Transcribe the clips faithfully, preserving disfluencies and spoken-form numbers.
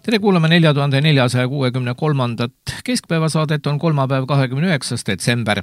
tere kuulame nelja tuhande neljasaja kuuekümne kolmandat keskpäevasaadet, on kolmapäev kahekümne üheksas detsember.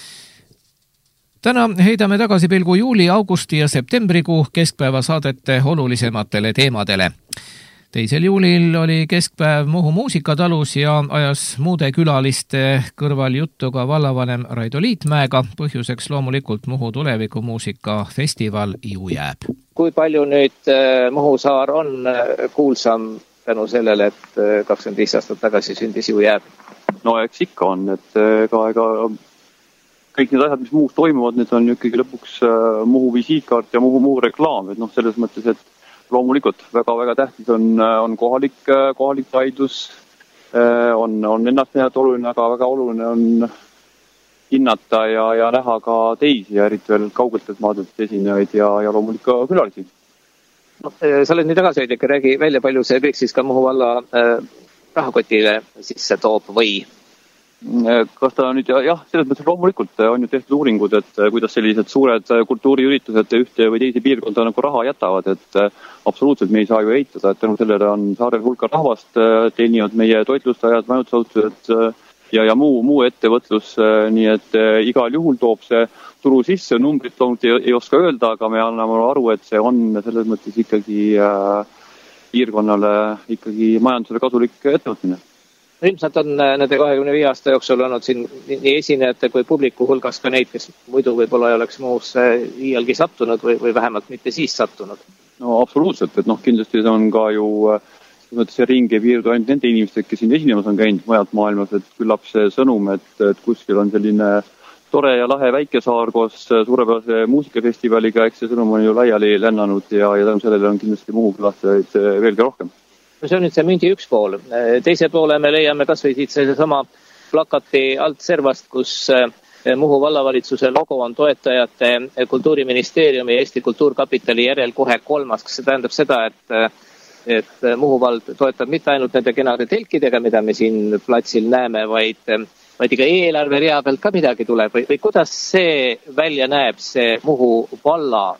Täna heidame tagasi pilgu juuli, augusti ja septembrikuu keskpäevasaadete olulisematele teemadele. Teisel juulil oli keskpäev Muhu muusikatalus ja ajas muude külaliste kõrval juttu ka vallavanem Raido Liitmäega. Põhjuseks loomulikult Muhu tulevikumuusika festival ju jääb. Kui palju nüüd Muhu saar on kuulsam tänu sellele, et kakskümmend viis aastat tagasi sündis ju jääb? No eks ikka on, et ega, ega kõik need asjad, mis Muhus toimuvad, need on ikkagi lõpuks Muhu visiitkaart ja Muhu, Muhu reklaam, et noh, selles mõttes, et loomulikult väga-väga tähtis on, on kohalik, kohalik taidlus, on, on ennast näha oluline, aga väga oluline on hinnata ja, ja näha ka teisi ja eriti veel kaugeltelt maadelt esinejaid ja, ja loomulikult ka külalisi. No, sa oled nii tagasihoidlik, räägi välja, palju see kõik siis ka Muhu valla äh, rahakotile sisse toob või? Kas ta nüüd, jah, selles mõttes loomulikult on ju tehtud uuringud, et kuidas sellised suured kultuuriüritused ühte või teise piirkonda nagu raha jätavad, et absoluutselt me ei saa ju eitada, et tänu sellele on saarel hulka rahvast, teenivad meie toitlustajad, majutusasutused ja, ja muu, muu ettevõtlus, nii et igal juhul toob see turu sisse, numbrit loomulikult ei, ei oska öelda, aga me anname aru, et see on selles mõttes ikkagi äh, piirkonnale ikkagi majandusele kasulik ettevõtmine. Ilmselt on nende kahekümne viie aasta jooksul olnud siin nii esinejate kui publiku hulgas ka neid, kes muidu võib-olla ei oleks Muhus iialgi sattunud või, või vähemalt mitte siis sattunud. No absoluutselt, et noh, kindlasti see on ka ju, see ring ei piirdu ainult nende inimestega, kes siin esinemas on käinud mujalt maailmas, et küllap see sõnum, et, et kuskil on selline tore ja lahe väikesaar koos suurepärase muusikafestivaliga, eks see sõnum on ju laiali lennanud ja, ja tänu sellele on kindlasti Muhu külastajaid veelgi rohkem. See on nüüd see mündi üks pool. Teise poole me leiame kas või siit sama plakati alt servast, kus Muhu vallavalitsuse logo on toetajate Kultuuriministeeriumi ja Eesti Kultuurkapitali järel kohe kolmas. Kas see tähendab seda, et, et Muhu vald toetab mitte ainult nende kenade telkidega, mida me siin platsil näeme, vaid, vaid iga eelarve rea pealt ka midagi tuleb? Või, või kuidas see välja näeb, see Muhu valla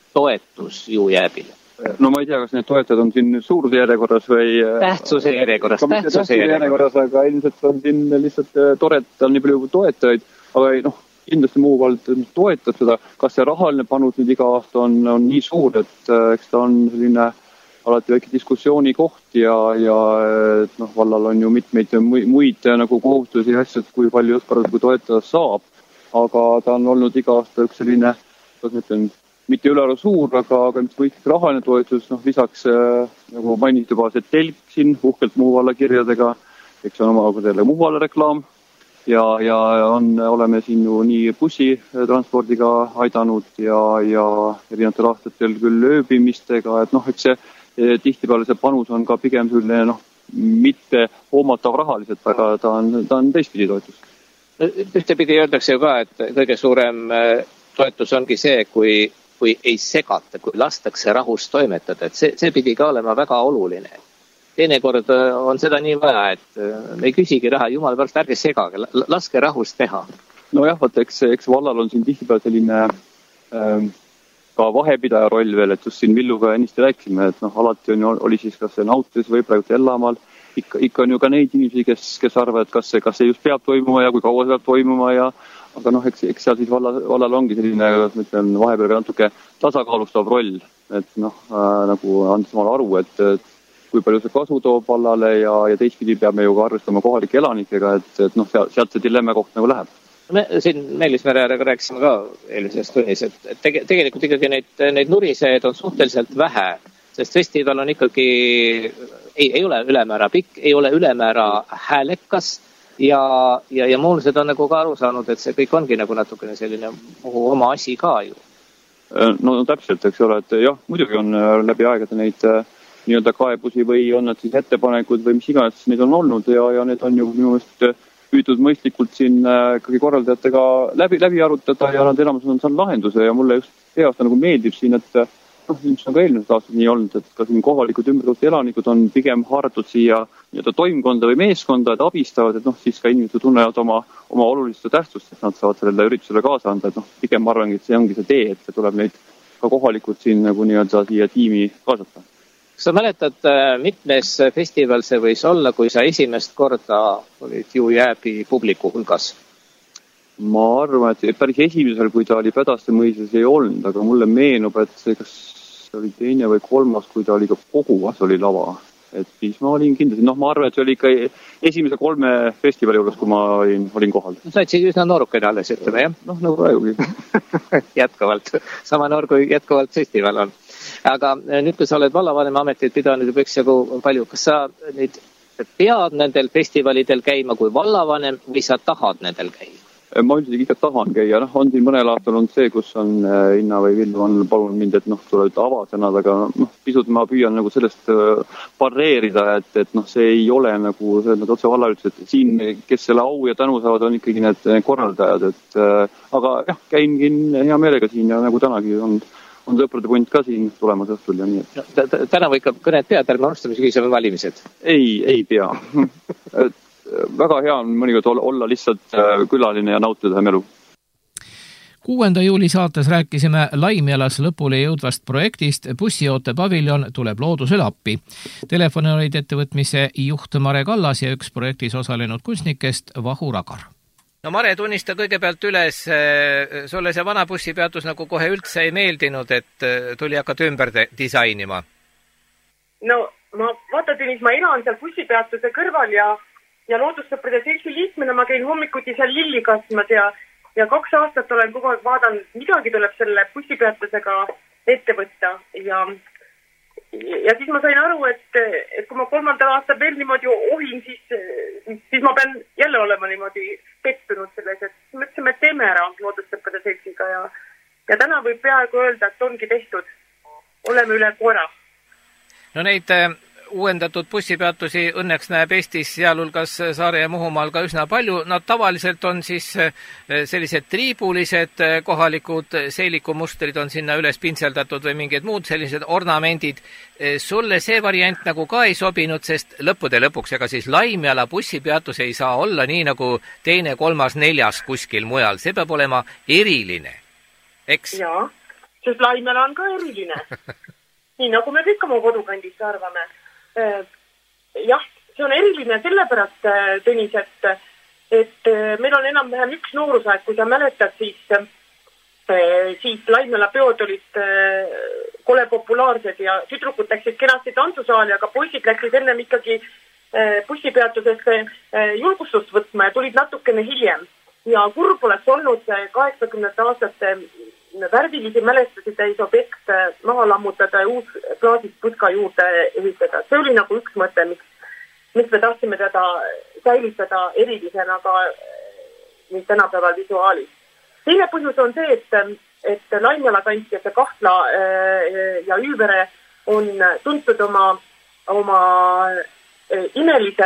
toetus ju jääbile? No ma ei tea, kas need toetajad on siin suuruse järjekorras või... Tähtsuse järjekorras, tähtsuse järjekorras. Aga ilmselt on siin lihtsalt tore, et tal nii palju toetajaid, aga noh, kindlasti Muhu vald toetab seda. Kas see rahaline panus nüüd iga aasta on, on nii suur, et eks ta on selline alati väike diskussiooni koht ja, ja et noh, vallal on ju mitmeid muid nagu kohustusi ja asjad, kui palju just parasjagu toetada saab, aga ta on olnud iga aasta üks selline, kas mõtlen, mitte ülearu suur, aga, aga võiks rahaline toetus, noh, lisaks äh, nagu mainiti juba see telk siin uhkelt Muhu valla kirjadega, eks on oma selle Muhu valla reklaam ja, ja on, oleme siin ju nii bussitranspordiga aidanud ja, ja erinevatel aastatel küll ööbimistega, et noh, eks see tihtipeale see panus on ka pigem selline, noh, mitte hoomatav rahaliselt, aga ta on, ta on teistpidi toetus. Ühtepidi öeldakse ju ka, et kõige suurem toetus ongi see, kui kui ei segata, kui lastakse rahus toimetada, et see, see pidi ka olema väga oluline. Teinekord on seda nii vaja, et me ei küsigi raha, jumal pärast, ärge segage, laske rahus teha. No jah, vaata, eks, eks vallal on siin tihtipeale selline ähm, ka vahepidaja roll veel, et just siin Villuga ennist rääkisime, et noh, alati on, oli siis kas see Nautis või praegu Ellamaal, ikka, ikka on ju ka neid inimesi, kes, kes arvavad, et kas see, kas see just peab toimuma ja kui kaua see peab toimuma ja aga noh, eks, eks seal siis valla, vallal ongi selline, ma ütlen, vahepeal ka natuke tasakaalustav roll, et noh, äh, nagu andes omale aru, et, et kui palju see kasu toob vallale ja, ja teistpidi peame ju ka arvestama kohalike elanikega, et, et noh, sealt see dilemma koht nagu läheb. Me siin Meelis Mereäärega rääkisime ka eelmises tunnis, et tege, tegelikult ikkagi neid, neid nuriseid on suhteliselt vähe, sest festival on ikkagi, ei, ei ole ülemäära pikk, ei ole ülemäära häälekas, ja, ja, ja muulised on nagu ka aru saanud, et see kõik ongi nagu natukene selline Muhu oma asi ka ju. No, no täpselt, eks ole, et jah, muidugi on läbi aegade neid nii-öelda kaebusi või on nad siis ettepanekud või mis iganes neid on olnud ja, ja need on ju minu meelest püütud mõistlikult siin kõigi korraldajatega läbi, läbi arutada ja nad enamus on saanud lahenduse ja mulle just see aasta nagu meeldib siin, et noh, ilmselt on ka eelmised aastad nii olnud, et ka siin kohalikud ümberduste elanikud on pigem haaratud siia nii-öelda toimkonda või meeskonda, et abistavad, et noh, siis ka inimesed tunnevad oma, oma olulist tähtsust, et nad saavad sellele üritusele kaasa anda, et noh, pigem ma arvangi, et see ongi see tee, et see tuleb neid ka kohalikud siin nagu nii-öelda siia tiimi kaasata. Sa mäletad, mitmes festival see võis olla, kui sa esimest korda olid ju jääbi publiku hulgas? Ma arvan, et päris esimesel, kui ta oli Pädaste mõises, ei olnud, aga mulle meenub, et see kas oli teine või kolmas, kui ta oli ka Koguvas oli lava. Et siis ma olin kindlasti, noh, ma arvan, et see oli ikka esimese kolme festivali juures, kui ma olin, olin kohal. Sa olid siis üsna noorukene alles, ütleme, jah? Noh, nagu praegugi. Jätkuvalt. Sama noor kui jätkuvalt festival on. Aga nüüd, kui sa oled vallavanema ametit pidanud juba üksjagu palju, kas sa nüüd pead nendel festivalidel käima kui vallavanem või sa tahad nendel käima? Ma üldiselt ikka tahan käia, noh, on siin mõnel aastal olnud see, kus on Inna või Villu on palunud mind, et noh, tuleb avasõnad, aga noh, pisut ma püüan nagu sellest pareerida, et, et noh, see ei ole nagu, see nad otse valla ütles, et siin, kes selle au ja tänu saavad, on ikkagi need korraldajad, et aga jah, käingi hea meelega siin ja nagu tänagi on, on sõprade punt ka siin tulemas õhtul ja nii. Et... Täna või ikka kõned pead, ärme unustame sügisel valimised? Ei, ei pea. Väga hea on mõnikord olla lihtsalt külaline ja nautida elu. kuuenda juuli saates rääkisime Laimjalas lõpule jõudvast projektist Bussijoote paviljon tuleb loodusele appi. Telefoni olid ettevõtmise juht Mare Kallas ja üks projektis osalenud kunstnikest Vahu Ragar. No Mare, tunnista kõigepealt üles, sulle see vana bussipeatus nagu kohe üldse ei meeldinud, et tuli hakata ümber disainima? No ma vaatad, mis ma elan seal bussipeatuse kõrval ja Ja loodussõprade seltsi liikmena ma käin hommikuti seal lilli kasvamas ja, ja kaks aastat olen kogu aeg vaadanud, midagi tuleb selle bussipeatusega ette võtta. Ja, ja siis ma sain aru, et, et kui ma kolmandal aastal veel niimoodi ohin, siis, siis ma pean jälle olema niimoodi pettunud selles, et mõtlesime, et teeme ära loodussõprade seltsiga ja, ja täna võib peaaegu öelda, et ongi tehtud. Oleme üle koera. No neid... uuendatud bussipeatusi õnneks näeb Eestis sealhulgas Saare ja Muhumaal ka üsna palju. Nad tavaliselt on siis sellised triibulised kohalikud seelikumustrid on sinna üles pintseldatud või mingid muud sellised ornamendid. Sulle see variant nagu ka ei sobinud, sest lõppude lõpuks ega siis Laimjala bussipeatus ei saa olla nii nagu teine, kolmas, neljas kuskil mujal. See peab olema eriline, eks? Jaa, sest Laimjala on ka eriline. Nii nagu me kõik oma kodukandis arvame. Jah, see on eriline sellepärast, Tõnis, et, et meil on enam-vähem üks noorusaeg, kui sa mäletad, siis, siis Laimjala peod olid kole populaarsed ja tüdrukud läksid kenasti tantsusaali, aga poisid läksid ennem ikkagi bussipeatusesse julgustust võtma ja tulid natukene hiljem. Ja kurb oleks olnud kaheksakümnendate aastate värvilisi mälestusi täis objekt maha lammutada ja uus klaasist putka juurde ehitada. See oli nagu üks mõte, miks, miks me tahtsime teda säilitada erilisena ka tänapäeval visuaalis. Teine põhjus on see, et, et Laimjala kant ja see Kahtla ja Üüvere on tuntud oma, oma imelise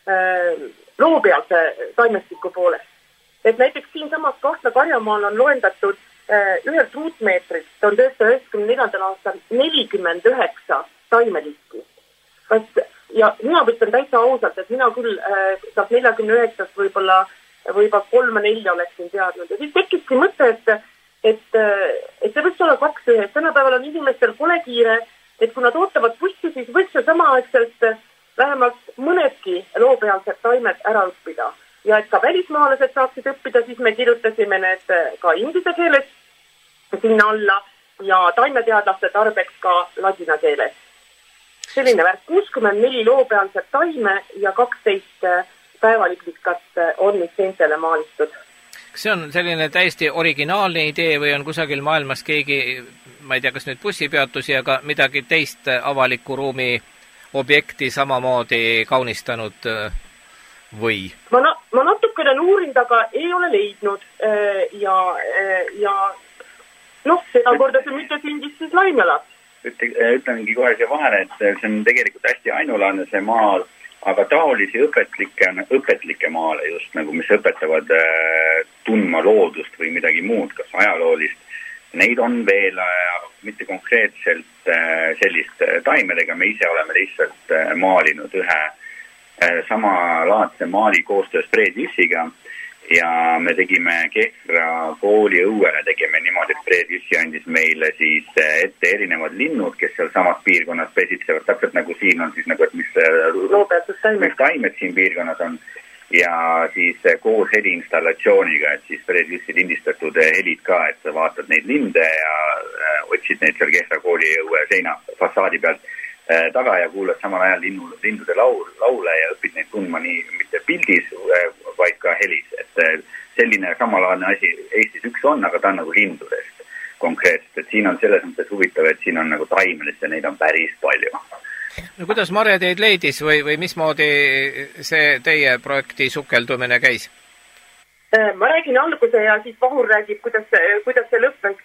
loopealse taimestiku poolest. Et näiteks siin samas Kahtla Karjamaal on loendatud ühelt ruutmeetrist tuhande üheksasaja üheksakümne neljandal aastal nelikümmend üheksa taimeliiki. Ja mina võtsen täitsa ausalt, et mina küll saab neljakümne üheksast võib-olla võib-olla kolme nelja oleksin teadnud. Ja siis tekkiski mõte, et, et, et see võiks olla kaks ühes. Tänapäeval on inimestel kole kiire, et kui nad ootavad bussi, siis võiks see samaaegselt vähemalt mõnedki loopealsed taimed ära õppida. Ja et ka välismaalased saaksid õppida, siis me kirjutasime need ka inglise keeles sinna alla ja taimeteadlaste tarbeks ka ladina keeles. Selline värk kuuskümmend neli loopealset taime ja kaksteist päevaliklikat on mis seintele maalistud. See on selline täiesti originaalne idee või on kusagil maailmas keegi, ma ei tea, kas nüüd bussipeatusi, aga midagi teist avaliku ruumi objekti samamoodi kaunistanud või? Ma, na- ma natukene uurinud, aga ei ole leidnud ja, ja noh, seda korda see mitte sündis siis Laimjalas. Ütlengi kohe see vahele, et see on tegelikult hästi ainulaadne see maal, aga taolisi õpetlikke, õpetlikke maale just nagu, mis õpetavad äh, tundma loodust või midagi muud, kas ajaloolist. Neid on veel, äh, mitte konkreetselt äh, sellist taimedega, me ise oleme lihtsalt äh, maalinud ühe äh, sama laadse maali koostöös Fred Jüssiga ja me tegime Kehra kooli õuele, tegime niimoodi, et Fred Jüssi andis meile siis ette erinevad linnud, kes seal samas piirkonnas pesitsevad, täpselt nagu siin on siis nagu, et mis, mis taimed siin piirkonnas on. Ja siis koos heliinstallatsiooniga, et siis Fred Jüssi lindistatud helid ka, et sa vaatad neid linde ja otsid neid seal Kehra kooli õue seina fassaadi pealt taga ja kuulad samal ajal linnu, lindude laul, laule ja õpid neid tundma nii mitte pildis, vaid ka helis. Et selline samalaadne asi Eestis üks on, aga ta on nagu lindudest konkreetselt. Et siin on selles mõttes huvitav, et siin on nagu taimelist ja neid on päris palju. No kuidas Mare teid leidis või, või mismoodi see teie projekti sukeldumine käis? Ma räägin alguse ja siis Vahur räägib, kuidas, kuidas see lõppes.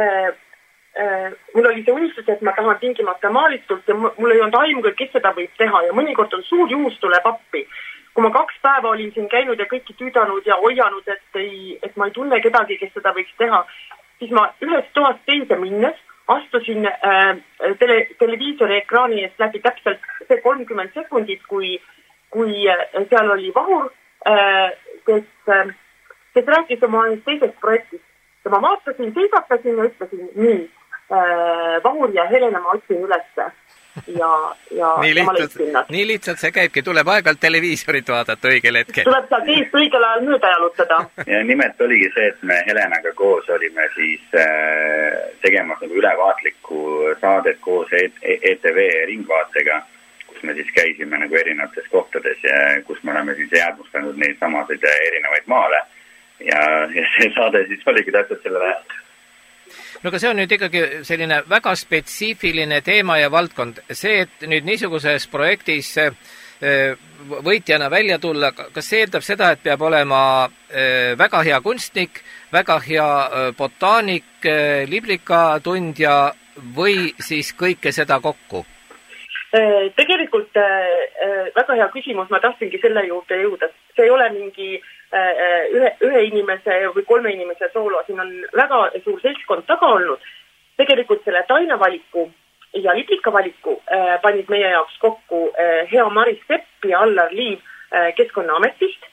Mul oli see unistus, et ma tahan tingimata maalistult ja mul ei olnud aimuga, kes seda võib teha ja mõnikord on suur juhus tuleb appi. Kui ma kaks päeva olin siin käinud ja kõiki tüüdanud ja hoianud, et, ei, et ma ei tunne kedagi, kes seda võiks teha, siis ma ühest toast teise minnes astusin äh, tele, televiisori ekraani eest läbi täpselt see kolmkümmend sekundit, kui, kui seal oli Vahur, äh, kes, äh, kes rääkis oma teisest projektist. Ja ma vaatasin, seisatasin ja ütlesin, nii, äh, Vahur ja Helena ma otsin ülesse ja, ja, nii, ja ma leidsin nad. Nii lihtsalt see käibki, tuleb aeg-ajalt televiisorit vaadata õigel hetkel. Tuleb seal teist õigel ajal mööda jalutada. Ja nimelt oligi see, et me Helenaga koos olime siis äh, tegemas nagu ülevaatlikku saadet koos E T V ringvaatega, kus me siis käisime nagu erinevates kohtades ja kus me oleme siis jäädmustanud neid samasid erinevaid maale. Ja, ja see saade siis oligi täpselt sellele. No aga see on nüüd ikkagi selline väga spetsiifiline teema ja valdkond. See, et nüüd niisuguses projektis võitjana välja tulla, kas see eeldab seda, et peab olema väga hea kunstnik, väga hea botaanik, liblikatundja või siis kõike seda kokku? Tegelikult väga hea küsimus, ma tahtsingi selle juurde jõuda. See ei ole mingi ühe, ühe inimese või kolme inimese soolo, siin on väga suur seltskond taga olnud. Tegelikult selle tainavaliku ja liblikavaliku panid meie jaoks kokku hea Maris Sepp ja Allar Liiv Keskkonnaametist.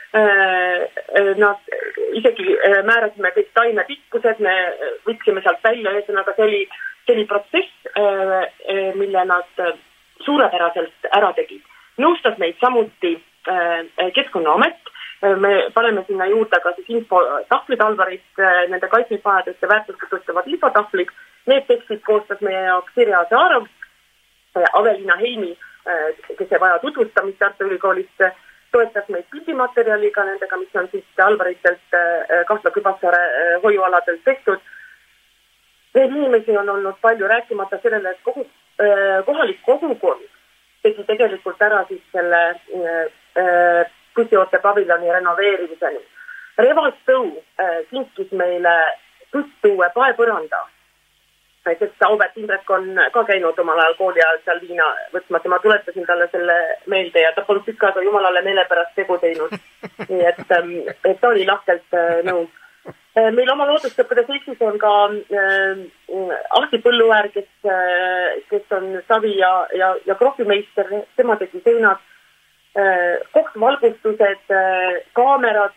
Nad isegi määrasime kõik taime pikkused, me võtsime sealt välja, ühesõnaga see oli, see oli protsess, mille nad suurepäraselt ära tegid. Nõustas meid samuti Keskkonnaamet. Me paneme sinna juurde ka siis info tahvlid Alvarist, nende kaitsmisvajaduste väärtuste tõstavad infotahvlid. Need tekstid koostas meie jaoks Sirja Saarov, Avelina Heimi, kes ei vaja tutvustamist Tartu Ülikoolist, toetas meid pildimaterjaliga nendega, mis on siis Alvaritelt Kahtla Kübassaare hoiualadelt tehtud. Need inimesi on olnud palju rääkimata sellele, et kogu, kohalik kogukond tegi tegelikult ära siis selle äh, Püsioote paviljoni renoveerimiseni. Revas Tõu äh, kinkis meile tõstuue paepõranda. Sest Auväärt Indrek on ka käinud omal ajal kooli ajal seal viina võtmas ja ma tuletasin talle selle meelde ja ta polnud tükk aega jumalale meele pärast tegu teinud. Nii et, et ta oli lahkelt äh, nõus. Äh, meil oma loodustöppade seiksis on ka äh, Ahti Põlluäär, kes, äh, kes on savi ja, ja, ja krohvimeister, tema tegi seinad. Kohtvalgustused, kaamerad,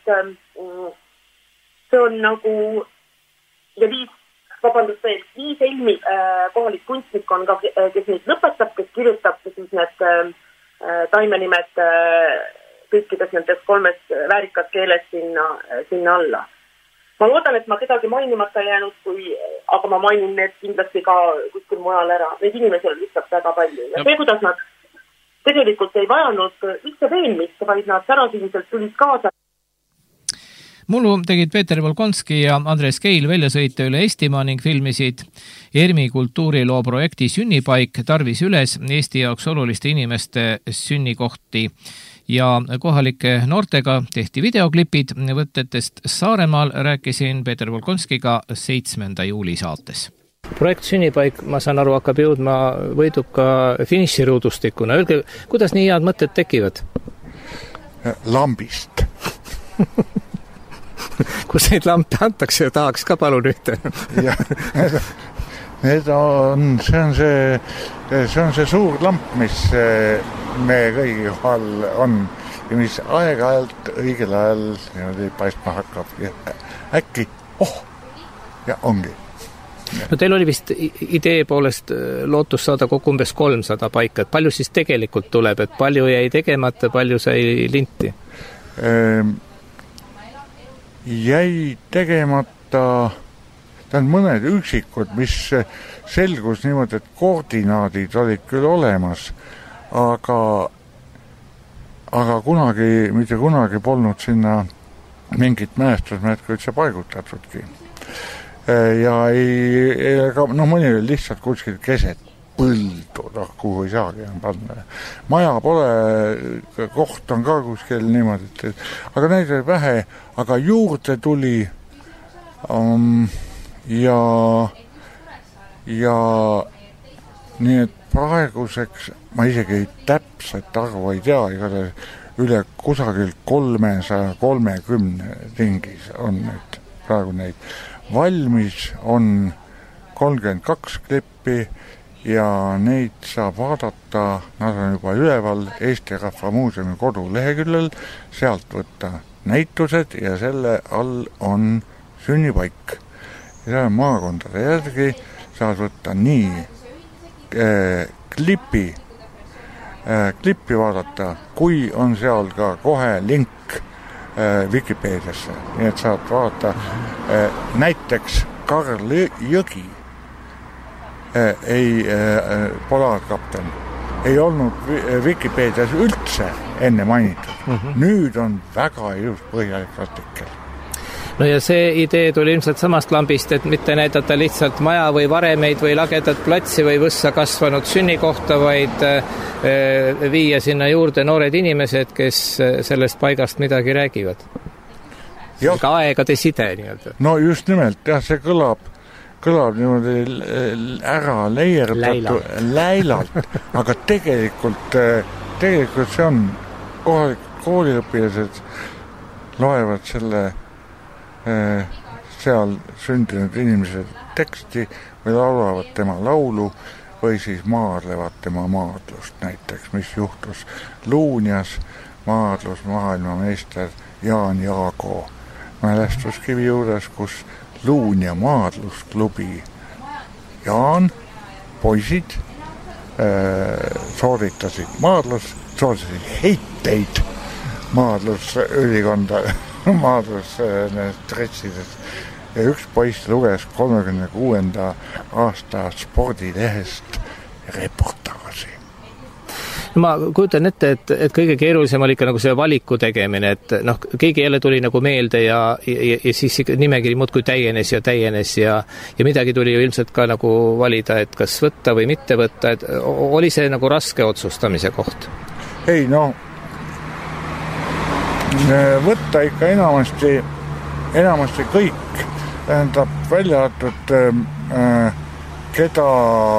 see on nagu ja viis, vabandust veel, viis Elmi kohalik kunstnik on ka, kes neid lõpetab, kes kirjutab siis need taimenimed kõikides nendes kolmes väärikas keeles sinna, sinna alla. Ma loodan, et ma kedagi mainimata jäänud, kui, aga ma mainin need kindlasti ka kuskil mujal ära. Need inimesed on lihtsalt väga palju. Ja see, kuidas nad tegelikult ei vajanud üldse veenmist, vaid nad särasilmiselt tulid kaasa. Mullu tegid Peeter Volkonski ja Andres Keil väljasõite üle Eestimaa ning filmisid ERMi kultuuriloo projekti Sünnipaik tarvis üles Eesti jaoks oluliste inimeste sünnikohti ja kohalike noortega tehti videoklipid võtetest Saaremaal, rääkisin Peeter Volkonskiga seitsmenda juuli saates. Projekt Sünnipaik, ma saan aru, hakkab jõudma võiduka finiširuudustikuna. Öelge, kuidas nii head mõtted tekivad? Lambist. Kus neid lampe antakse, tahaks ka palun ühte. Ja, need on, see on see, see on see suur lamp, mis meie kõigi kohal on ja mis aeg-ajalt õigel ajal niimoodi paistma hakkab ja äkki, oh, ja ongi. No teil oli vist idee poolest lootus saada kokku umbes kolmsada paika, et palju siis tegelikult tuleb, et palju jäi tegemata, palju sai linti? Ehm, jäi tegemata, ta on mõned üksikud, mis selgus niimoodi, et koordinaadid olid küll olemas, aga, aga kunagi, mitte kunagi polnud sinna mingit mälestusmärki üldse paigutatudki. Ja ei, no mõni oli lihtsalt kuskil keset põldu, noh, kuhu ei saagi panna. Maja pole, koht on ka kuskil niimoodi, et, aga neid oli vähe, aga juurde tuli um, ja ja nii et praeguseks ma isegi täpselt arvu ei tea, igale üle kusagil kolmesaja kolmekümne ringis on nüüd praegu neid. Valmis on kolmkümmend kaks klippi ja neid saab vaadata, nad on juba üleval Eesti Rahva Muuseumi koduleheküljel, sealt võtta näitused ja selle all on sünnipaik. Ja selle maakondade järgi saad võtta nii äh, klipi, äh, klippi vaadata, kui on seal ka kohe link Vikipeediasse, nii et saab vaadata näiteks Karl Jõgi ei, polaarkapten ei olnud Vikipeedias üldse enne mainitud. Mm-hmm. Nüüd on väga ilus põhjalik artikkel. No ja see idee tuli ilmselt samast lambist, et mitte näidata lihtsalt maja või varemeid või lagedat platsi või võssa kasvanud sünnikohta, vaid viia sinna juurde noored inimesed, kes sellest paigast midagi räägivad. Ka aegade side nii-öelda. No just nimelt, jah, see kõlab, kõlab niimoodi ära leierdatud läilalt, aga tegelikult, tegelikult see on kohalikud kooliõpilased loevad selle seal sündinud inimesed teksti või laulavad tema laulu või siis maadlevad tema maadlust näiteks, mis juhtus Luunjas maadlus maailmameister Jaan Jaago mälestuskivi juures, kus Luunja maadlusklubi Jaan, poisid äh, sooritasid maadlus, sooritasid heiteid maadlusülikonda maadlus stressides ja üks poiss luges kolmekümne kuuenda aasta spordilehest reportaaži. Ma kujutan ette, et, et kõige keerulisem oli ikka nagu see valiku tegemine, et noh, keegi jälle tuli nagu meelde ja, ja, ja siis nimekiri muudkui täienes ja täienes ja, ja midagi tuli ju ilmselt ka nagu valida, et kas võtta või mitte võtta, et oli see nagu raske otsustamise koht? Ei, no võtta ikka enamasti, enamasti kõik, tähendab välja arvatud äh, keda,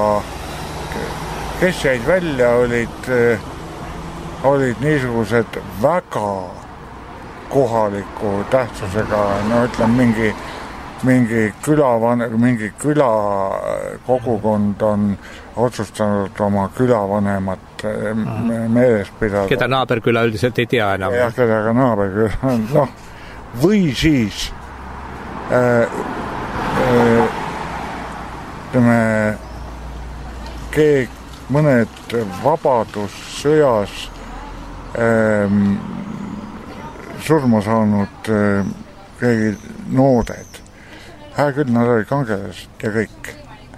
kes jäid välja, olid, äh, olid niisugused väga kohaliku tähtsusega, no ütleme mingi, mingi külavan, mingi küla kogukond on otsustanud oma külavanemat meeles pidada. Keda naaberküla üldiselt ei tea enam. Jah, keda ka naaberküla, noh, või siis äh, äh, ütleme, keeg, mõned vabadussõjas äh, surma saanud äh, keegi nooded. Hää küll, nad olid kangelased ja kõik.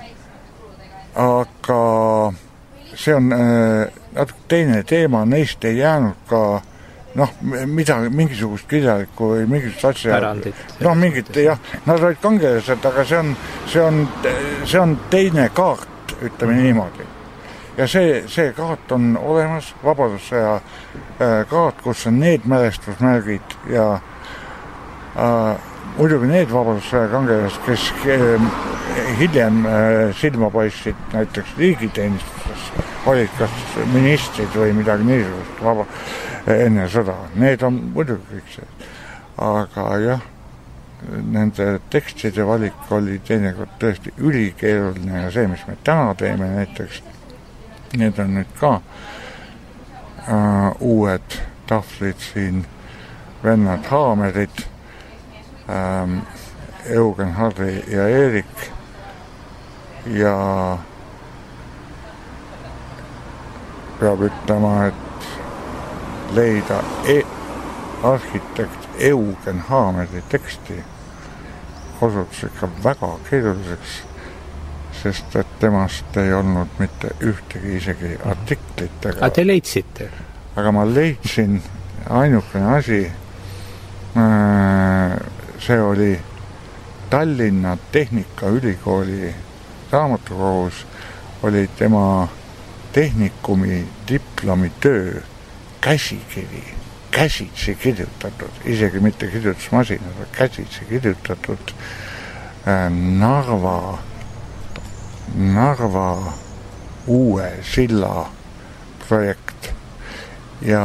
Aga see on äh, natuke teine teema, neist ei jäänud ka noh, mida, mingisugust kirjalikku või mingisugust asja. Pärandit. Noh, mingid, jah, nad olid kangelased, aga see on, see on, see on teine kaart, ütleme mm-hmm. niimoodi. Ja see, see kaart on olemas, vabadussõja äh, kaart, kus on need mälestusmärgid ja äh, muidugi need vabadussõja kangelased, kes äh, hiljem äh, silma paistsid näiteks riigiteenistuses, olid kas ministrid või midagi niisugust vaba, enne sõda. Need on muidugi kõik see. Aga jah, nende tekstide valik oli teinekord tõesti ülikeeruline ja see, mis me täna teeme näiteks, need on nüüd ka uh, uued tahvlid siin vennad Haamerid, ähm, Eugen, Harri ja Eerik ja peab ütlema, et leida e- arhitekt Eugen Haameri teksti osutus ikka väga keeruliseks, sest et temast ei olnud mitte ühtegi isegi artiklit. Aga te leidsite? Aga ma leidsin ainukene asi, see oli Tallinna Tehnikaülikooli raamatukogus, oli tema tehnikumi diplomitöö käsikiri, käsitsi kirjutatud, isegi mitte kirjutusmasina, aga käsitsi kirjutatud Narva, Narva uue silla projekt ja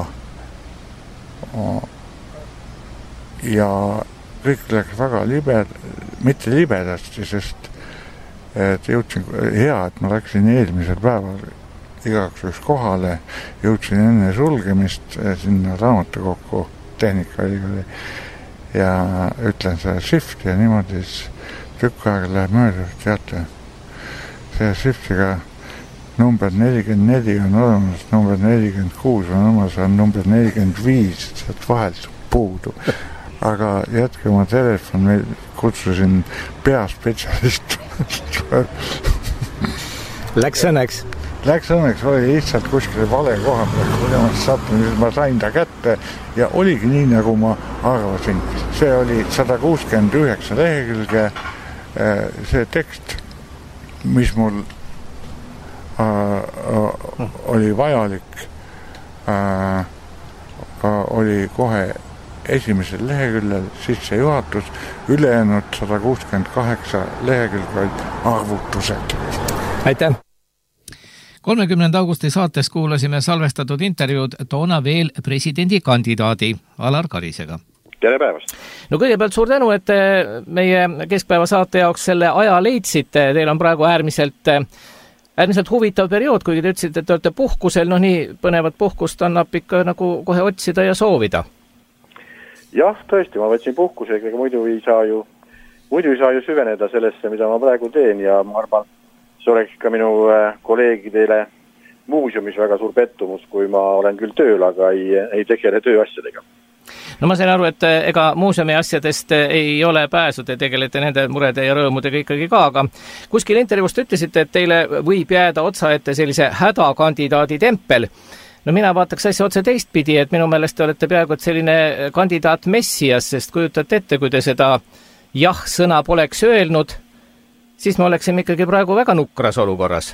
ja kõik läks väga libed, mitte libedasti, sest et jõudsin, hea, et ma läksin eelmisel päeval igaks üks kohale, jõudsin enne sulgemist sinna raamatukokku Tehnikaülikooli ja ütlen seda shifti ja niimoodi siis tükk aega läheb mööda, teate, see shiftiga number nelikümmend neli on olemas, number nelikümmend kuus on olemas, on number nelikümmend viis, sealt vahelt puudu. Aga jätke oma telefon, me kutsusin peaspetsialist. Läks õnneks? Läks õnneks, oli lihtsalt kuskil vale koha peal, kui sattunud, ma sain ta kätte ja oligi nii, nagu ma arvasin. See oli sada kuuskümmend üheksa lehekülge, see tekst, mis mul oli vajalik, oli kohe esimesel leheküljel sisse juhatus, ülejäänud sada kuuskümmend kaheksa lehekülge olid arvutused. Aitäh! kolmekümnenda augusti saates kuulasime salvestatud intervjuud toona veel presidendikandidaadi Alar Karisega. Tere päevast! No kõigepealt suur tänu, et meie keskpäeva saate jaoks selle aja leidsite. Teil on praegu äärmiselt, äärmiselt huvitav periood, kuigi te ütlesite, et te olete puhkusel, no nii põnevat puhkust annab ikka nagu kohe otsida ja soovida. Jah, tõesti, ma võtsin puhkusega, aga muidu ei saa ju, muidu ei saa ju süveneda sellesse, mida ma praegu teen ja ma arvan, see oleks ka minu kolleegidele muuseumis väga suur pettumus, kui ma olen küll tööl, aga ei, ei tegele tööasjadega. No ma sain aru, et ega muuseumi asjadest ei ole pääsu, te tegelete nende murede ja rõõmudega ikkagi ka, aga kuskil intervjuust ütlesite, et teile võib jääda otsa ette sellise hädakandidaadi tempel. No mina vaataks asja otse teistpidi, et minu meelest te olete peaaegu et selline kandidaat messias, sest kujutate ette, kui te seda jah-sõna poleks öelnud, siis me oleksime ikkagi praegu väga nukras olukorras.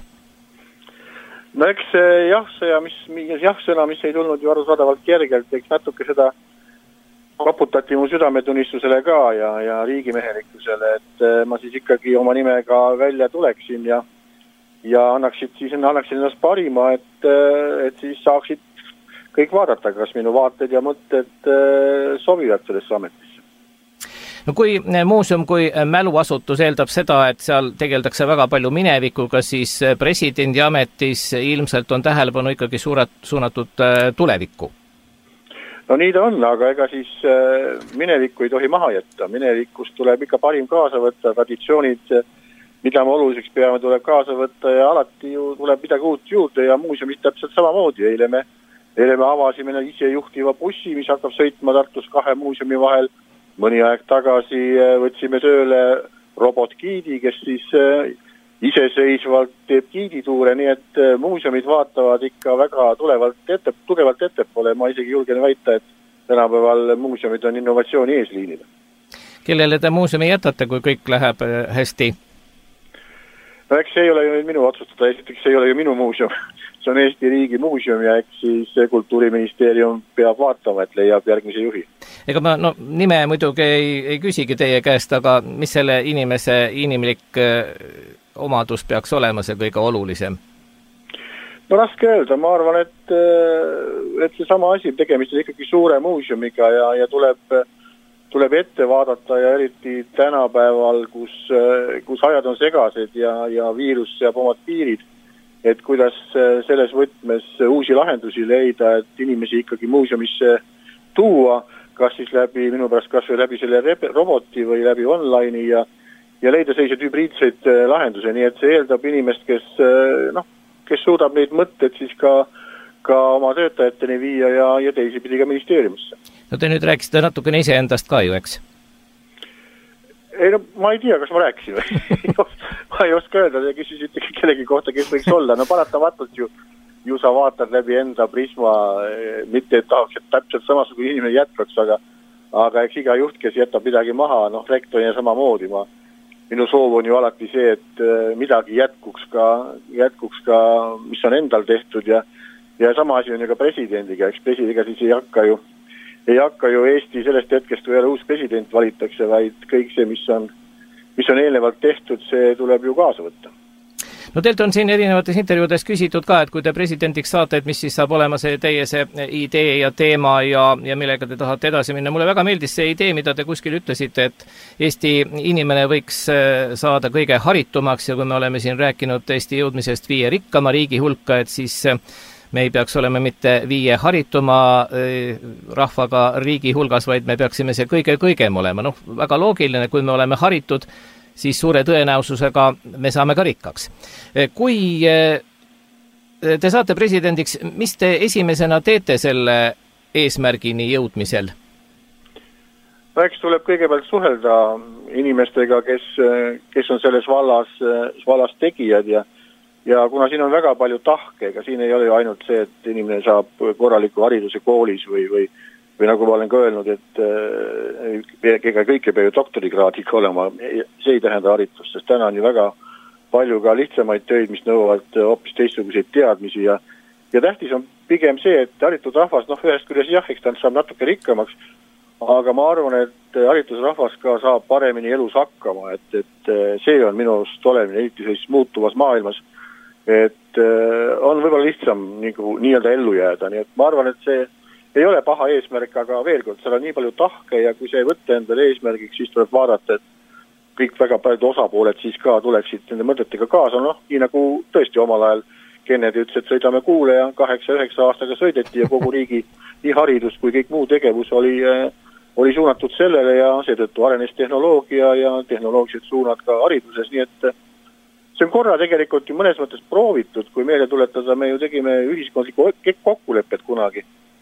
No eks jah-sõna, mis, jah-sõna, mis ei tulnud ju arusaadavalt kergelt, eks natuke seda raputati mu südametunnistusele ka ja, ja riigimehelikkusele, et ma siis ikkagi oma nimega välja tuleksin ja ja annaksid, siis annaksid ennast parima, et, et siis saaksid kõik vaadata, kas minu vaated ja mõtted sobivad sellesse ametisse. No kui muuseum, kui mäluasutus eeldab seda, et seal tegeldakse väga palju minevikuga, siis presidendi ametis ilmselt on tähelepanu ikkagi suurat, suunatud tulevikku. No nii ta on, aga ega siis minevikku ei tohi maha jätta. Minevikust tuleb ikka parim kaasa võtta, traditsioonid, mida me oluliseks peame, tuleb kaasa võtta ja alati ju tuleb midagi uut juurde ja muuseumid täpselt samamoodi. Eile me, eile me avasime ise juhtiva bussi, mis hakkab sõitma Tartus kahe muuseumi vahel. Mõni aeg tagasi võtsime tööle robotgiidi, kes siis iseseisvalt teeb giidituure, nii et muuseumid vaatavad ikka väga tulevalt ette, tugevalt ettepoole. Ma isegi julgen väita, et tänapäeval muuseumid on innovatsiooni eesliinil. Kellele te muuseumi jätate, kui kõik läheb hästi? No eks see ei ole ju minu otsustada, esiteks see ei ole ju minu muuseum, see on Eesti riigi muuseum ja eks siis Kultuuriministeerium peab vaatama, et leiab järgmise juhi. Ega ma no, nime muidugi ei, ei küsigi teie käest, aga mis selle inimese inimlik omadus peaks olema see kõige olulisem? No raske öelda, ma arvan, et, et see sama asi tegemist on ikkagi suure muuseumiga ja, ja tuleb tuleb ette vaadata ja eriti tänapäeval, kus, kus ajad on segased ja, ja viirus seab omad piirid, et kuidas selles võtmes uusi lahendusi leida, et inimesi ikkagi muuseumisse tuua, kas siis läbi, minu pärast kas või läbi selle roboti või läbi online'i ja, ja leida selliseid hübriidseid lahendusi, nii et see eeldab inimest, kes, noh, kes suudab neid mõtteid siis ka, ka oma töötajateni viia ja, ja teisipidi ka ministeeriumisse. No te nüüd rääkisite natukene iseendast ka ju, eks? Ei no, ma ei tea, kas ma rääkisin või? ma ei oska öelda, te küsisite kellegi kohta, kes võiks olla. No paratamatult ju, ju sa vaatad läbi enda prisma, mitte et tahaks, et täpselt samasugune inimene jätkaks, aga, aga eks iga juht, kes jätab midagi maha, noh, rektorina samamoodi. Ma, minu soov on ju alati see, et midagi jätkuks ka, jätkuks ka, mis on endal tehtud ja, ja sama asi on ju ka presidendiga, eks presidendiga siis ei hakka ju ei hakka ju Eesti sellest hetkest, kui jälle uus president valitakse, vaid kõik see, mis on, mis on eelnevalt tehtud, see tuleb ju kaasa võtta. No teilt on siin erinevates intervjuudes küsitud ka, et kui te presidendiks saate, et mis siis saab olema see teie see idee ja teema ja, ja millega te tahate edasi minna. Mulle väga meeldis see idee, mida te kuskil ütlesite, et Eesti inimene võiks saada kõige haritumaks ja kui me oleme siin rääkinud Eesti jõudmisest viie rikkama riigi hulka, et siis me ei peaks olema mitte viie harituma rahvaga riigi hulgas, vaid me peaksime see kõige-kõigem olema. Noh, väga loogiline, kui me oleme haritud, siis suure tõenäosusega me saame ka rikkaks. Kui te saate presidendiks, mis te esimesena teete selle eesmärgini jõudmisel? Eks tuleb kõigepealt suhelda inimestega, kes, kes on selles vallas, vallas tegijad ja Ja kuna siin on väga palju tahke, ega siin ei ole ju ainult see, et inimene saab korraliku hariduse koolis või, või, või nagu ma olen ka öelnud, et ega kõik ei pea ju doktorikraadiga olema, see ei tähenda haritust, sest täna on ju väga palju ka lihtsamaid töid, mis nõuavad hoopis teistsuguseid teadmisi ja, ja tähtis on pigem see, et haritud rahvas, noh ühest küljest jah, eks ta saab natuke rikkamaks, aga ma arvan, et haritusrahvas ka saab paremini elus hakkama, et, et see on minu arust olemine, eriti sellises muutuvas maailmas, et on võib-olla lihtsam nagu, nii-öelda ellu jääda, nii et ma arvan, et see ei ole paha eesmärk, aga veel kord, seal on nii palju tahke ja kui see võtta endale eesmärgiks, siis tuleb vaadata, et kõik väga paljud osapooled siis ka tuleksid nende mõtetega kaasa, noh, nii nagu tõesti omal ajal Kennedy ütles, et sõidame kuule ja kaheksa-üheksa aastaga sõideti ja kogu riigi nii haridus kui kõik muu tegevus oli, oli suunatud sellele ja seetõttu arenes tehnoloogia ja tehnoloogilised suunad ka hariduses, nii et see on korra tegelikult ju mõnes mõttes proovitud, kui meile tuletada, me ju tegime ühiskondlikku kokkulepet kunagi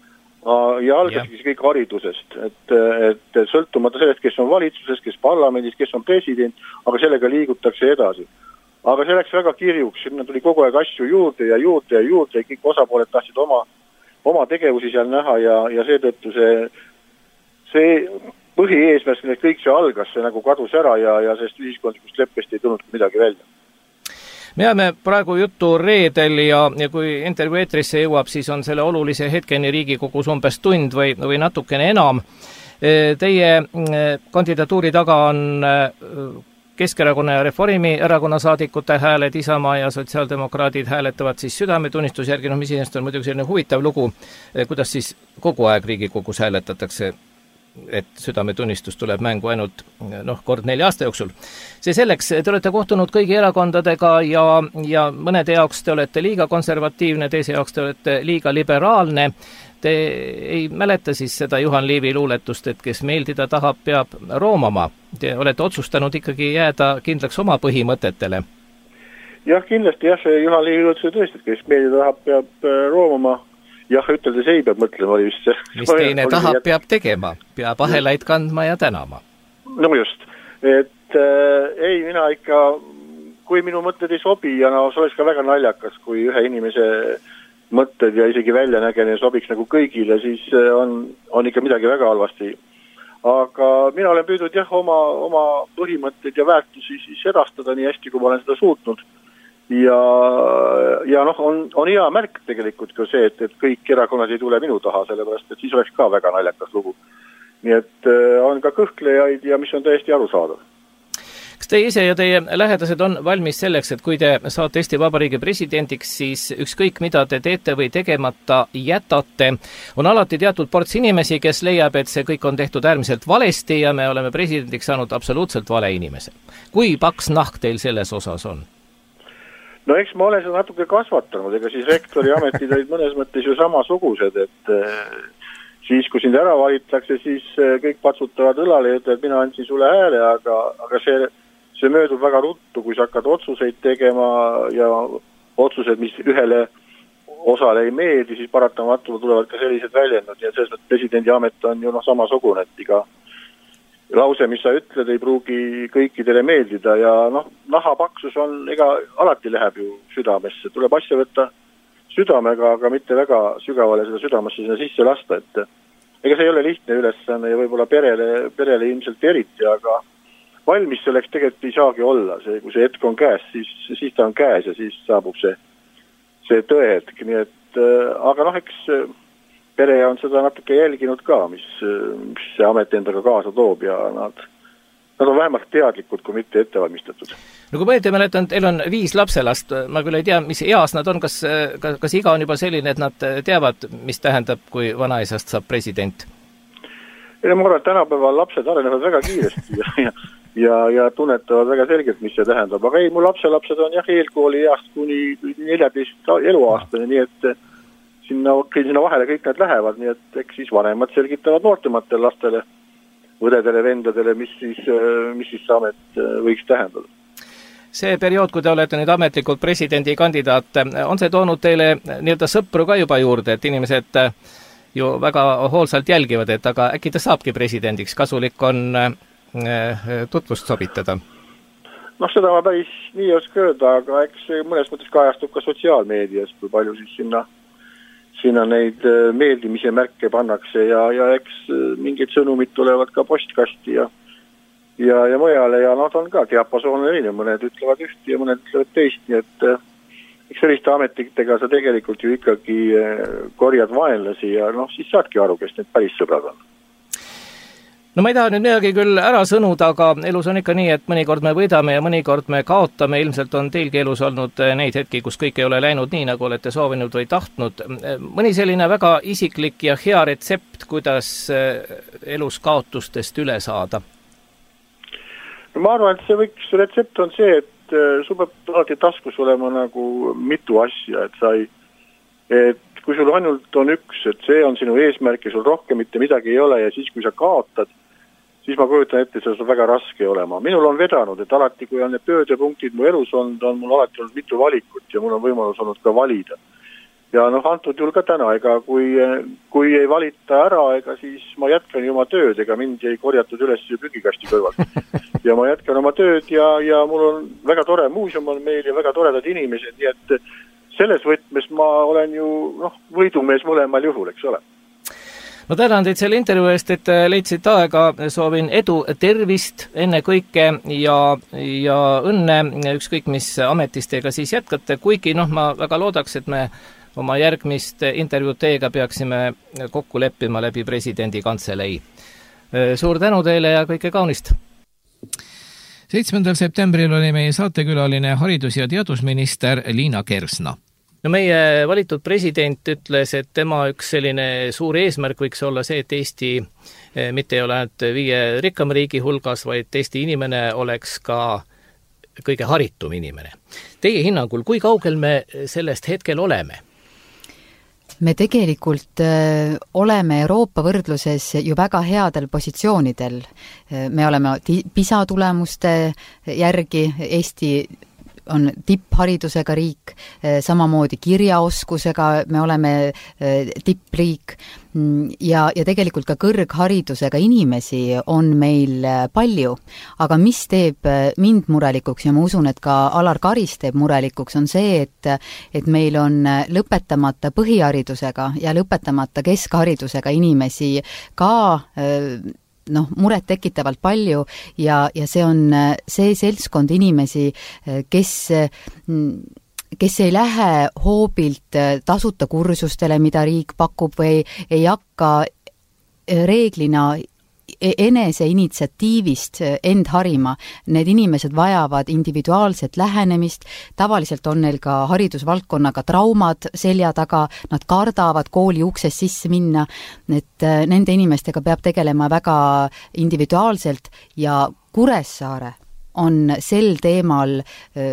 ja algaski kõik haridusest, et, et sõltumata sellest, kes on valitsuses, kes parlamendis, kes on president, aga sellega liigutakse edasi. Aga see läks väga kirjuks, sinna tuli kogu aeg asju juurde ja juurde ja juurde ja kõik osapooled tahtsid oma, oma tegevusi seal näha ja, ja seetõttu see, see põhieesmärk, millest kõik see algas, see nagu kadus ära ja, ja sellest ühiskondlikust leppest ei tulnud midagi välja. Me jääme praegu juttu reedel ja, ja kui intervjuu eetrisse jõuab, siis on selle olulise hetkeni Riigikogus umbes tund või, või natukene enam. Teie kandidatuuri taga on Keskerakonna ja Reformierakonna saadikute hääled, Isamaa ja sotsiaaldemokraadid hääletavad siis südametunnistuse järgi, no mis inimest on muidugi selline huvitav lugu, kuidas siis kogu aeg Riigikogus hääletatakse, et südametunnistus tuleb mängu ainult noh, kord nelja aasta jooksul. See selleks, te olete kohtunud kõigi erakondadega ja, ja mõnede jaoks te olete liiga konservatiivne, teise jaoks te olete liiga liberaalne. Te ei mäleta siis seda Juhan Liivi luuletust, et kes meeldida tahab, peab roomama. Te olete otsustanud ikkagi jääda kindlaks oma põhimõtetele. Jah, kindlasti jah, see Juhan Liivi luuletus tõesti, et kes meeldida tahab, peab roomama. Jah, üteldes ei peab mõtlema, oli vist see. Mis teine tahab, jät... peab tegema, peab ahelaid kandma ja tänama. No just, et äh, ei, mina ikka, kui minu mõtted ei sobi ja no see oleks ka väga naljakas, kui ühe inimese mõtted ja isegi väljanägemine sobiks nagu kõigile, siis on, on ikka midagi väga halvasti. Aga mina olen püüdnud jah, oma, oma põhimõtteid ja väärtusi siis edastada nii hästi, kui ma olen seda suutnud. Ja, ja noh, on, on hea märk tegelikult ka see, et, et kõik erakonnad ei tule minu taha, sellepärast, et siis oleks ka väga naljakas lugu. Nii et on ka kõhklejaid ja mis on täiesti arusaadav. Kas teie ise ja teie lähedased on valmis selleks, et kui te saate Eesti Vabariigi presidendiks, siis ükskõik mida te teete või tegemata jätate, on alati teatud ports inimesi, kes leiab, et see kõik on tehtud äärmiselt valesti ja me oleme presidendiks saanud absoluutselt vale inimese. Kui paks nahk teil selles osas on? no eks ma olen seda natuke kasvatanud, ega siis rektori ametid olid mõnes mõttes ju samasugused, et siis, kui sind ära valittakse, siis kõik patsutavad õlale ja ütlevad, mina andsin sulle hääle, aga, aga see, see möödub väga ruttu, kui sa hakkad otsuseid tegema ja otsused, mis ühele osale ei meeldi, siis paratamatult tulevad ka sellised väljendud ja selles mõttes presidendi amet on ju noh samasugune, et iga lause, mis sa ütled, ei pruugi kõikidele meeldida ja noh, nahapaksus on, ega alati läheb ju südamesse, tuleb asja võtta südamega, aga mitte väga sügavale seda südamesse sinna sisse lasta, et ega see ei ole lihtne ülesanne ja võib-olla perele, perele ilmselt eriti, aga valmis selleks tegelikult ei saagi olla, see, kui see hetk on käes, siis, siis ta on käes ja siis saabub see, see tõehetk, nii et aga noh, eks pere on seda natuke jälginud ka, mis, mis see amet endaga kaasa toob ja nad, nad on vähemalt teadlikud, kui mitte ettevalmistatud. No kui ma ette mäletan, teil on viis lapselast, ma küll ei tea, mis eas nad on, kas, kas, kas iga on juba selline, et nad teavad, mis tähendab, kui vanaisast saab president? Ja ma arvan, et tänapäeval lapsed arenevad väga kiiresti ja, ja, ja, ja tunnetavad väga selgelt, mis see tähendab, aga ei, mu lapselapsed on jah eelkooli east kuni neljateist eluaastani, nii et Sinna, sinna vahele kõik need lähevad, nii et eks siis vanemad selgitavad noortematele lastele, õdedele, vendadele, mis siis, mis siis see amet võiks tähendada. See periood, kui te olete nüüd ametlikult presidendi kandidaat, on see toonud teile nii-öelda sõpru ka juba juurde, et inimesed ju väga hoolsalt jälgivad, et aga äkki ta saabki presidendiks, kasulik on tutvust sobitada? Noh, seda ma päris nii ei oska öelda, aga eks mõnes mõttes kajastub ka sotsiaalmeedias, kui palju siis sinna Sinna neid meeldimise märke pannakse ja, ja eks mingid sõnumid tulevad ka postkasti ja, ja, ja mujale ja nad on ka diapasoon erinev, mõned ütlevad üht ja mõned ütlevad teist, nii et eks selliste ametitega sa tegelikult ju ikkagi korjad vaenlasi ja noh, siis saadki aru, kes need päris sõbrad on. No ma ei taha nüüd midagi küll ära sõnuda, aga elus on ikka nii, et mõnikord me võidame ja mõnikord me kaotame. Ilmselt on teilgi elus olnud neid hetki, kus kõik ei ole läinud nii, nagu olete soovinud või tahtnud. Mõni selline väga isiklik ja hea retsept, kuidas elus kaotustest üle saada? No ma arvan, et see võiks, retsept on see, et sul peab alati taskus olema nagu mitu asja, et sa ei, et kui sul ainult on üks, et see on sinu eesmärk ja sul rohkem mitte midagi ei ole ja siis, kui sa kaotad, siis ma kujutan ette, see on väga raske olema. Minul on vedanud, et alati, kui on need pöördepunktid mu elus on, on mul alati olnud mitu valikut ja mul on võimalus olnud ka valida. Ja noh, antud juhul ka täna, ega kui, kui ei valita ära, ega siis ma jätkan ju oma tööd, ega mind ei korjatud üles prügikasti kõrvalt. Ja ma jätkan oma tööd ja, ja mul on väga tore muuseum on meil ja väga toredad inimesed, nii et selles võtmes ma olen ju noh, võidumees mõlemal juhul, eks ole. Ma tänan teid selle intervjuu eest, et leidsite aega, soovin edu, tervist enne kõike ja, ja õnne, ükskõik mis ametis teiega siis jätkate, kuigi noh, ma väga loodaks, et me oma järgmist intervjuud teiega peaksime kokku leppima läbi presidendi kantselei. Suur tänu teile ja kõike kaunist! seitsmendal septembril oli meie saatekülaline haridus- ja teadusminister Liina Kersna. No meie valitud president ütles, et tema üks selline suur eesmärk võiks olla see, et Eesti mitte ei ole ainult viie rikkam riigi hulgas, vaid Eesti inimene oleks ka kõige haritum inimene. Teie hinnangul, kui kaugel me sellest hetkel oleme? Me tegelikult äh, oleme Euroopa võrdluses ju väga headel positsioonidel. Me oleme PISA tulemuste järgi, Eesti on tippharidusega riik, samamoodi kirjaoskusega me oleme tippriik ja, ja tegelikult ka kõrgharidusega inimesi on meil palju. Aga mis teeb mind murelikuks ja ma usun, et ka Alar Karis teeb murelikuks, on see, et, et meil on lõpetamata põhiharidusega ja lõpetamata keskharidusega inimesi ka noh, muret tekitavalt palju ja, ja see on see seltskond inimesi, kes, kes ei lähe hoobilt tasuta kursustele, mida riik pakub või ei hakka reeglina enese initsiatiivist end harima. Need inimesed vajavad individuaalset lähenemist, tavaliselt on neil ka haridusvaldkonnaga traumad selja taga, nad kardavad kooli uksest sisse minna, et nende inimestega peab tegelema väga individuaalselt ja Kuressaare on sel teemal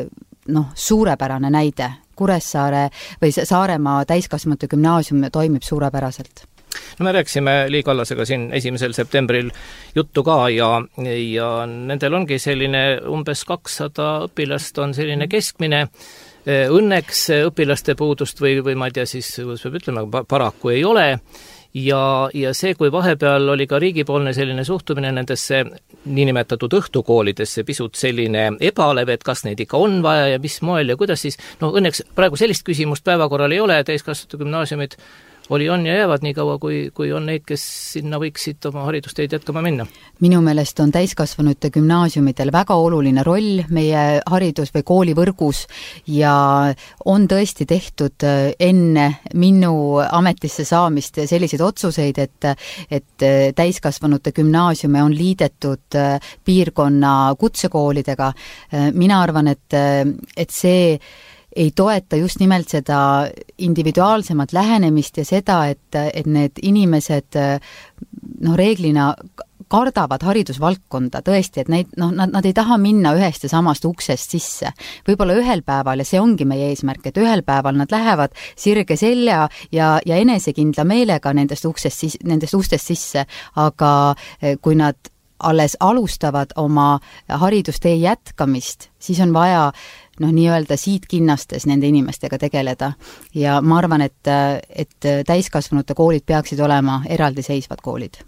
noh, suurepärane näide. Kuressaare või Saaremaa täiskasvanute gümnaasium toimib suurepäraselt. No me rääkisime Li Kallasega siin esimesel septembril juttu ka ja, ja nendel ongi selline umbes kakssada õpilast on selline keskmine. Õnneks õpilaste puudust või, või ma ei tea siis, kuidas peab ütlema, paraku ei ole. Ja, ja see, kui vahepeal oli ka riigipoolne selline suhtumine nendesse niinimetatud õhtukoolidesse pisut selline ebalev, et kas neid ikka on vaja ja mis moel ja kuidas siis, no õnneks praegu sellist küsimust päevakorral ei ole, täiskasvanute gümnaasiumid oli, on ja jäävad nii kaua, kui, kui on neid, kes sinna võiksid oma haridusteid jätkama minna. Minu meelest on täiskasvanute gümnaasiumidel väga oluline roll meie haridus- või koolivõrgus ja on tõesti tehtud enne minu ametisse saamist selliseid otsuseid, et, et täiskasvanute gümnaasiume on liidetud piirkonna kutsekoolidega. Mina arvan, et, et see ei toeta just nimelt seda individuaalsemat lähenemist ja seda, et, et need inimesed noh, reeglina kardavad haridusvaldkonda tõesti, et neid, noh, nad, nad ei taha minna ühest ja samast uksest sisse. Võib-olla ühel päeval, ja see ongi meie eesmärk, et ühel päeval nad lähevad sirge selja ja, ja enesekindla meelega nendest uksest, nendest ustest sisse, aga kui nad alles alustavad oma haridustee jätkamist, siis on vaja noh, nii-öelda siit kinnastes nende inimestega tegeleda. Ja ma arvan, et, et täiskasvanute koolid peaksid olema eraldiseisvad koolid.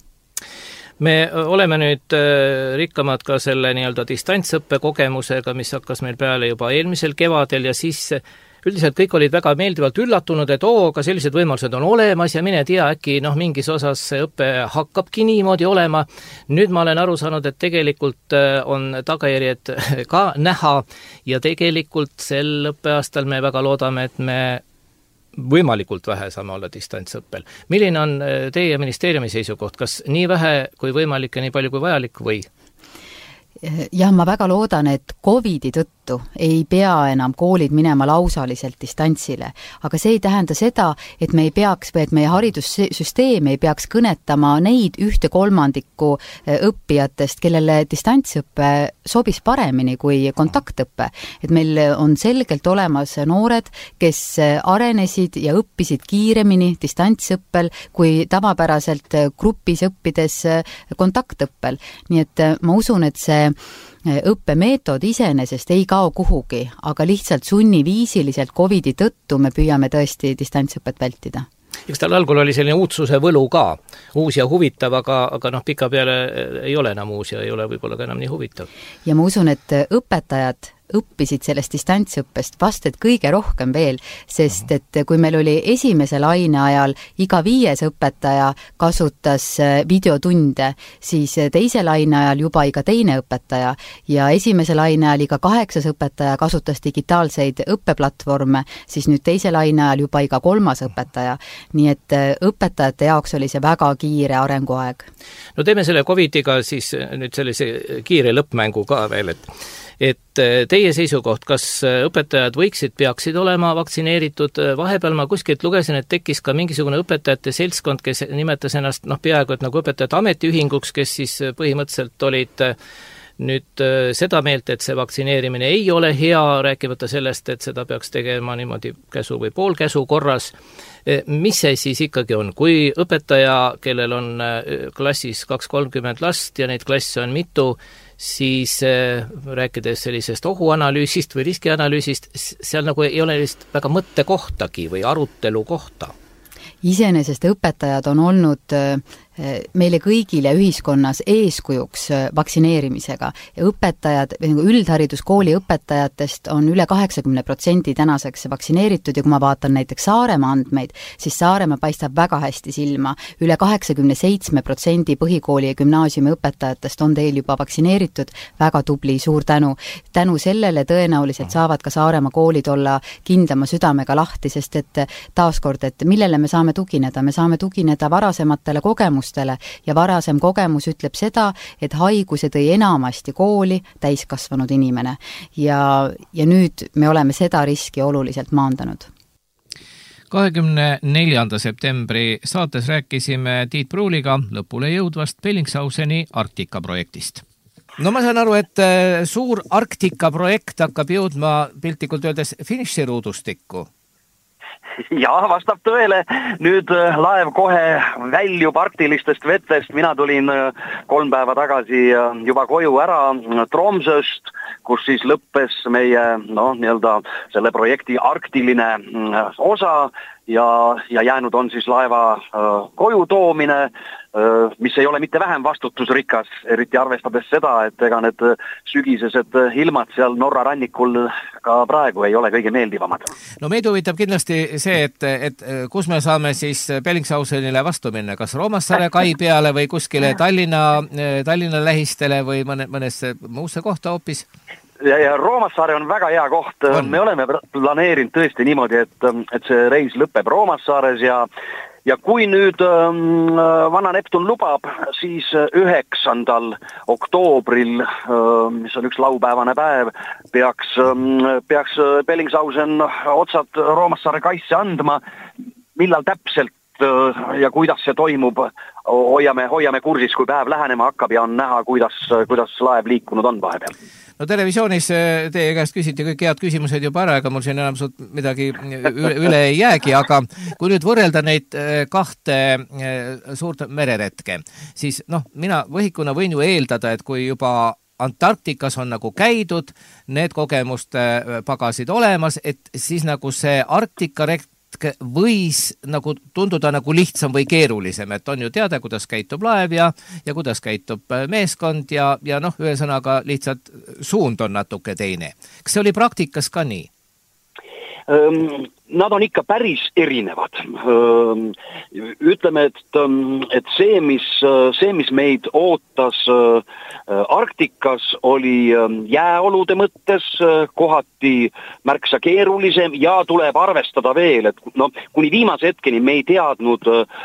Me oleme nüüd rikkamad ka selle nii-öelda distantsõppe kogemusega, mis hakkas meil peale juba eelmisel kevadel ja siis üldiselt kõik olid väga meeldivalt üllatunud, et oo, ka sellised võimalused on olemas ja mine tea, äkki noh, mingis osas see õpe hakkabki niimoodi olema. Nüüd ma olen aru saanud, et tegelikult on tagajärjed ka näha ja tegelikult sel õppeaastal me väga loodame, et me võimalikult vähe saame olla distantsõppel. Milline on teie ministeeriumi seisukoht? Kas nii vähe kui võimalik ja nii palju kui vajalik või? Jah, ma väga loodan, et Covidi tõttu ei pea enam koolid minema lausaliselt distantsile, aga see ei tähenda seda, et me ei peaks või et meie haridussüsteem ei peaks kõnetama neid ühte kolmandikku õppijatest, kellele distantsõppe sobis paremini kui kontaktõppe. Et meil on selgelt olemas noored, kes arenesid ja õppisid kiiremini distantsõppel kui tavapäraselt grupis õppides kontaktõppel. Nii et ma usun, et see õppemeetod iseenesest ei kao kuhugi, aga lihtsalt sunniviisiliselt Covidi tõttu me püüame tõesti distantsõpet vältida. Eks tal algul oli selline uudsuse võlu ka, uus ja huvitav, aga, aga noh, pika peale ei ole enam uus ja ei ole võib-olla ka enam nii huvitav. Ja ma usun, et õpetajad õppisid sellest distantsõppest vast, et kõige rohkem veel, sest et kui meil oli esimese laine ajal iga viies õpetaja kasutas videotunde, siis teise laine ajal juba iga teine õpetaja ja esimese laine ajal iga kaheksas õpetaja kasutas digitaalseid õppeplatvorme, siis nüüd teise laine ajal juba iga kolmas õpetaja. Nii et õpetajate jaoks oli see väga kiire arenguaeg. No teeme selle Covidiga siis nüüd sellise kiire lõppmängu ka veel, et et teie seisukoht, kas õpetajad võiksid, peaksid olema vaktsineeritud? Vahepeal ma kuskilt lugesin, et tekkis ka mingisugune õpetajate seltskond, kes nimetas ennast noh, peaaegu et nagu õpetajate ametiühinguks, kes siis põhimõtteliselt olid nüüd seda meelt, et see vaktsineerimine ei ole hea, rääkivata sellest, et seda peaks tegema niimoodi käsu või poolkäsu korras. Mis see siis ikkagi on? Kui õpetaja, kellel on klassis kaks kolmkümmend last ja neid klasse on mitu, siis rääkides sellisest ohuanalüüsist või riskianalüüsist, seal nagu ei ole lihtsalt väga mõttekohtagi või arutelu kohta. Iseenesest õpetajad on olnud meile kõigile ühiskonnas eeskujuks vaktsineerimisega. Õpetajad, üldhariduskooli õpetajatest on üle kaheksakümmend protsenti tänaseks vaktsineeritud ja kui ma vaatan näiteks Saaremaa andmeid, siis Saaremaa paistab väga hästi silma. Üle kaheksakümmend seitse protsenti põhikooli ja gümnaasiumi õpetajatest on teil juba vaktsineeritud. Väga tubli, suur tänu. Tänu sellele tõenäoliselt saavad ka Saaremaa koolid olla kindlama südamega lahti, sest et taaskord, et millele me saame tugineda? Me saame tugineda varasematele kogemustele ja varasem kogemus ütleb seda, et haiguse tõi enamasti kooli täiskasvanud inimene ja, ja nüüd me oleme seda riski oluliselt maandanud. kahekümne neljanda septembri saates rääkisime Tiit Pruuliga lõpule jõudvast Bellingshauseni Arktika projektist. no ma saan aru, et suur Arktika projekt hakkab jõudma piltlikult öeldes finiširuudustikku. Ja, vastab tõele. Nüüd laev kohe väljub arktilistest vetest. Mina tulin kolm päeva tagasi juba koju ära Tromsøst, kus siis lõppes meie no, nii-öelda selle projekti arktiline osa ja, ja jäänud on siis laeva koju toomine, mis ei ole mitte vähem vastutusrikas, eriti arvestades seda, et ega need sügisesed ilmad seal Norra rannikul ka praegu ei ole kõige meeldivamad. No meid huvitab kindlasti see, et, et kus me saame siis Bellingshausenile vastu minna, kas Roomassaare kai peale või kuskile Tallinna, Tallinna lähistele või mõne, mõnesse muusse kohta hoopis? Ja, ja Roomassaare on väga hea koht. On. Me oleme planeerinud tõesti niimoodi, et, et see reis lõpeb Roomassaares ja Ja kui nüüd ähm, vana Neptun lubab, siis üheksandal oktoobril, ähm, mis on üks laupäevane päev, peaks, ähm, peaks Bellingshausen otsad Roomassaare kaisse andma, millal täpselt äh, ja kuidas see toimub, hoiame, hoiame kursis, kui päev lähenema hakkab ja on näha, kuidas, kuidas laev liikunud on vahepeal. No televisioonis teie käest küsiti kõik head küsimused juba ära, ega mul siin enam suht midagi üle ei jäägi, aga kui nüüd võrrelda neid kahte suurt mereretke, siis noh, mina võhikuna võin ju eeldada, et kui juba Antarktikas on nagu käidud, need kogemuste pagasid olemas, et siis nagu see Arktika retk võis nagu tunduda nagu lihtsam või keerulisem, et on ju teada, kuidas käitub laev ja, ja kuidas käitub meeskond ja, ja noh, ühesõnaga lihtsalt suund on natuke teine. Kas see oli praktikas ka nii? Nad on ikka päris erinevad. Ütleme, et, et see, mis, see, mis meid ootas Arktikas, oli jääolude mõttes kohati märksa keerulisem ja tuleb arvestada veel, et no, kuni viimase hetkeni me ei teadnud,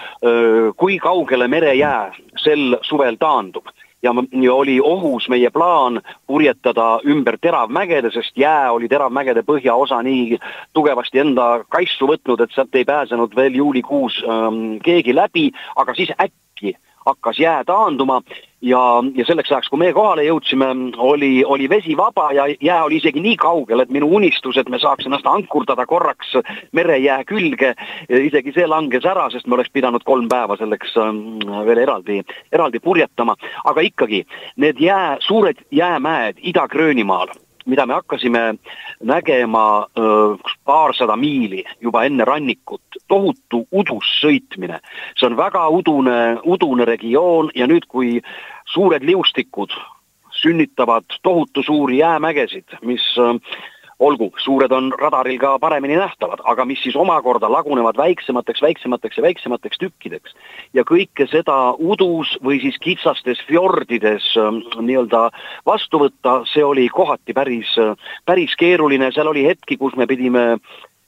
kui kaugele merejää sel suvel taandub. Ja oli ohus meie plaan purjetada ümber teravmägede, sest jää oli teravmägede põhjaosa nii tugevasti enda kaissu võtnud, et sealt ei pääsenud veel juulikuus ähm, keegi läbi, aga siis äkki hakkas jää taanduma ja, ja selleks ajaks, kui me kohale jõudsime, oli, oli vesi vaba ja jää oli isegi nii kaugel, et minu unistus, et me saaks ennast ankurdada korraks merejää külge, isegi see langes ära, sest me oleks pidanud kolm päeva selleks veel eraldi, eraldi purjetama. Aga ikkagi, need jää, suured jäämäed Ida-Gröönimaal, mida me hakkasime nägema öö, paarsada miili juba enne rannikut, tohutu udus sõitmine. See on väga udune, udune regioon ja nüüd, kui suured liustikud sünnitavad tohutu suuri jäämägesid, mis öö, olgu, suured on radaril ka paremini nähtavad, aga mis siis omakorda lagunevad väiksemateks, väiksemateks ja väiksemateks tükkideks. Ja kõike seda udus või siis kitsastes fjordides nii-öelda vastu võtta, see oli kohati päris, päris keeruline. Seal oli hetki, kus me pidime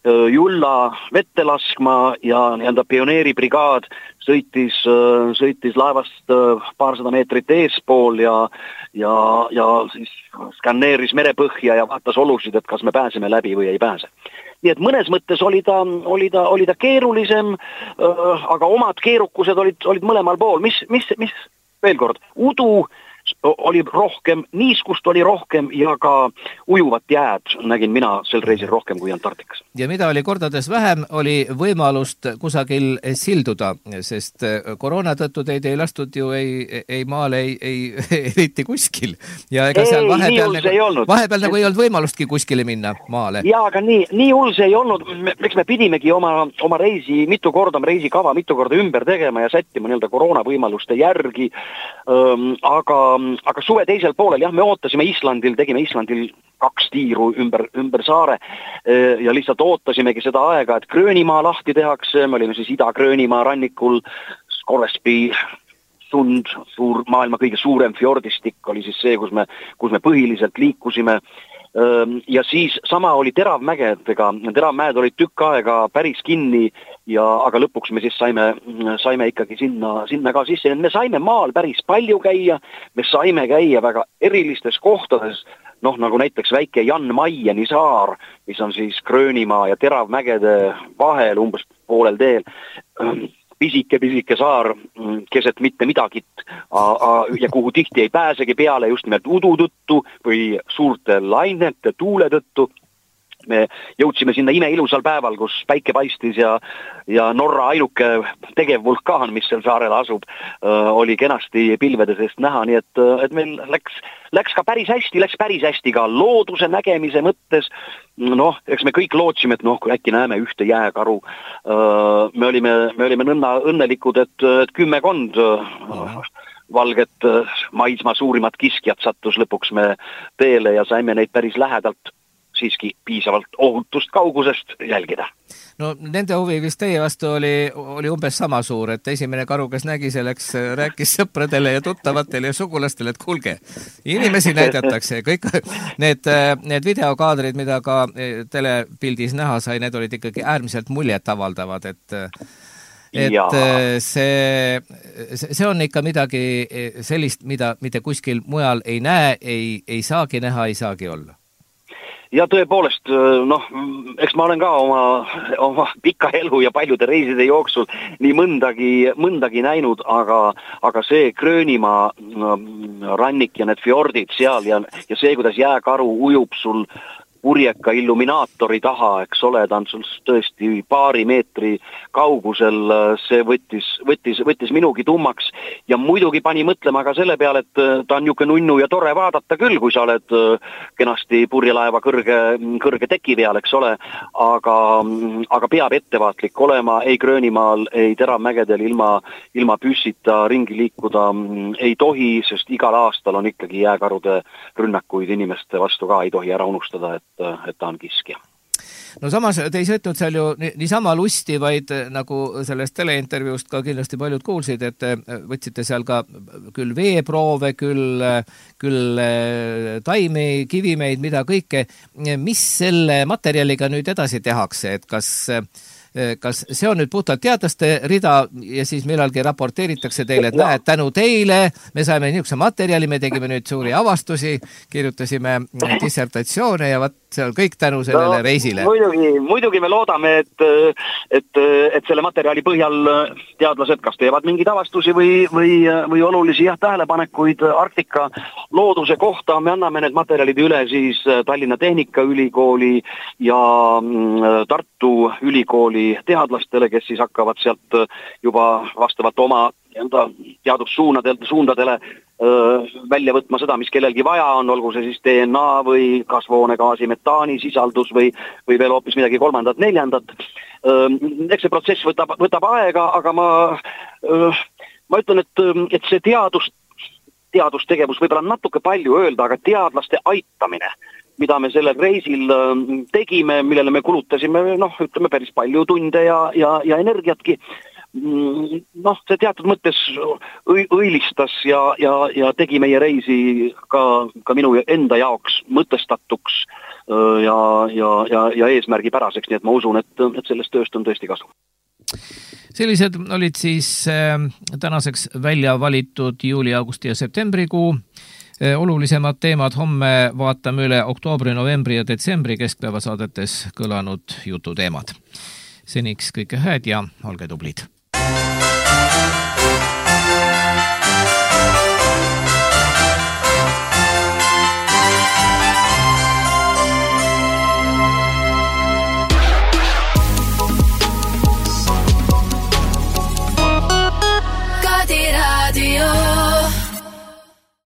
Julla vette laskma ja nii-öelda pioneeribrigaad sõitis, sõitis laevast paarsada meetrit eespool ja, ja, ja siis skanneeris merepõhja ja vaatas olusid, et kas me pääseme läbi või ei pääse. Nii et mõnes mõttes oli ta, oli ta, oli ta keerulisem, aga omad keerukused olid, olid mõlemal pool. Mis, mis, mis veel kord, udu oli rohkem, niiskust oli rohkem ja ka ujuvat jääd nägin mina sel reisil rohkem kui Antarktikas. Ja mida oli kordades vähem, oli võimalust kusagil silduda, sest koroona tõttu teid ei lastud ju ei, ei maale, ei, ei eriti kuskil. Ja ega seal vahepeal, ei, nagu, vahepeal nagu ei olnud võimalustki kuskile minna maale. Ja, aga nii, nii hull see ei olnud. Miks me pidimegi oma, oma reisi mitu korda, reisikava mitu korda ümber tegema ja sättima nii-öelda koroona võimaluste järgi, ähm, aga aga suve teisel poolel, jah, me ootasime Islandil, tegime Islandil kaks tiiru ümber, ümber saare ja lihtsalt ootasimegi seda aega, et Gröönimaa lahti tehakse, me olime siis Ida-Gröönimaa rannikul, Scoresby sund, suur, maailma kõige suurem fjordistik oli siis see, kus me, kus me põhiliselt liikusime. Ja siis sama oli teravmägedega, teravmäed olid tükk aega päris kinni, ja, aga lõpuks me siis saime, saime ikkagi sinna, sinna ka sisse. Me saime maal päris palju käia, me saime käia väga erilistes kohtades, noh nagu näiteks väike Jan Maieni saar, mis on siis Gröönimaa ja teravmägede vahel umbes poolel teel. pisike-pisike saar keset mitte midagit ja kuhu tihti ei pääsegi peale just nimelt udu tõttu või suurte lainete tuule tõttu. Me jõudsime sinna imeilusal päeval, kus päike paistis ja, ja Norra ainuke tegevvulkaan, mis seal saarel asub, oli kenasti pilvede seest näha, nii et, et meil läks, läks ka päris hästi, läks päris hästi ka looduse nägemise mõttes. Noh, eks me kõik lootsime, et noh, kui äkki näeme ühte jääkaru. Me olime, me olime nõnna õnnelikud, et, et kümmekond valget maismaa suurimat kiskjat sattus lõpuks me teele ja saime neid päris lähedalt siiski piisavalt ohutust kaugusest jälgida. No nende huvi vist teie vastu oli, oli umbes sama suur, et esimene karu, kes nägi selleks, rääkis sõpradele ja tuttavatele ja sugulastele, et kuulge, inimesi näidatakse. Kõik need, need videokaadrid, mida ka telepildis näha sai, need olid ikkagi äärmiselt muljet avaldavad, et et ja. see, see on ikka midagi sellist, mida, mida kuskil mujal ei näe, ei, ei saagi näha, ei saagi olla. Ja tõepoolest, noh, eks ma olen ka oma, oma pika elu ja paljude reiside jooksul nii mõndagi, mõndagi näinud, aga, aga see Gröönimaa rannik ja need fjordid seal ja, ja see, kuidas jääkaru ujub sul purjeka illuminaatori taha, eks ole, ta on sul tõesti paari meetri kaugusel, see võttis, võttis, võttis minugi tummaks ja muidugi pani mõtlema ka selle peale, et ta on niuke nunnu ja tore vaadata küll, kui sa oled kenasti purjelaeva kõrge, kõrge teki peal, eks ole, aga, aga peab ettevaatlik olema, ei Gröönimaal, ei Teravmägedel ilma, ilma püssita ringi liikuda ei tohi, sest igal aastal on ikkagi jääkarude rünnakuid inimeste vastu ka ei tohi ära unustada, et et ta on kiskja. No samas te ei sõitnud seal ju niisama lusti, vaid nagu sellest teleintervjuust ka kindlasti paljud kuulsid, et võtsite seal ka küll veeproove, küll, küll taimi, kivimeid, mida kõike. Mis selle materjaliga nüüd edasi tehakse, et kas kas see on nüüd puhtalt teadlaste rida ja siis millalgi raporteeritakse teile, et näed, tänu teile me saime niisuguse materjali, me tegime nüüd suuri avastusi, kirjutasime dissertatsioone ja vaat see on kõik tänu sellele no, reisile. Muidugi, muidugi me loodame, et, et, et selle materjali põhjal teadlased kas teevad mingeid avastusi või, või, või olulisi jah, tähelepanekuid Arktika looduse kohta. Me anname need materjalid üle siis Tallinna Tehnikaülikooli ja Tartu Ülikooli teadlastele, kes siis hakkavad sealt juba vastavalt oma teadussuundadele suundadele välja võtma seda, mis kellelgi vaja on, olgu see siis D N A või kasvuhoonegaasi metaani sisaldus või, või veel hoopis midagi kolmandat, neljandat. Eks see protsess võtab, võtab aega, aga ma, ma ütlen, et, et see teadus, teadustegevus võib-olla natuke palju öelda, aga teadlaste aitamine, mida me sellel reisil tegime, millele me kulutasime, noh, ütleme päris palju tunde ja, ja, ja energiatki, noh, see teatud mõttes õilistas ja, ja, ja tegi meie reisi ka, ka minu enda jaoks mõtestatuks ja, ja, ja, ja eesmärgipäraseks, nii et ma usun, et, et sellest tööst on tõesti kasu. Sellised olid siis tänaseks välja valitud juuli, augusti ja septembrikuu olulisemad teemad. Homme vaatame üle oktoobri, novembri ja detsembri keskpäevasaadetes kõlanud jututeemad. Seniks kõike hääd ja olge tublid!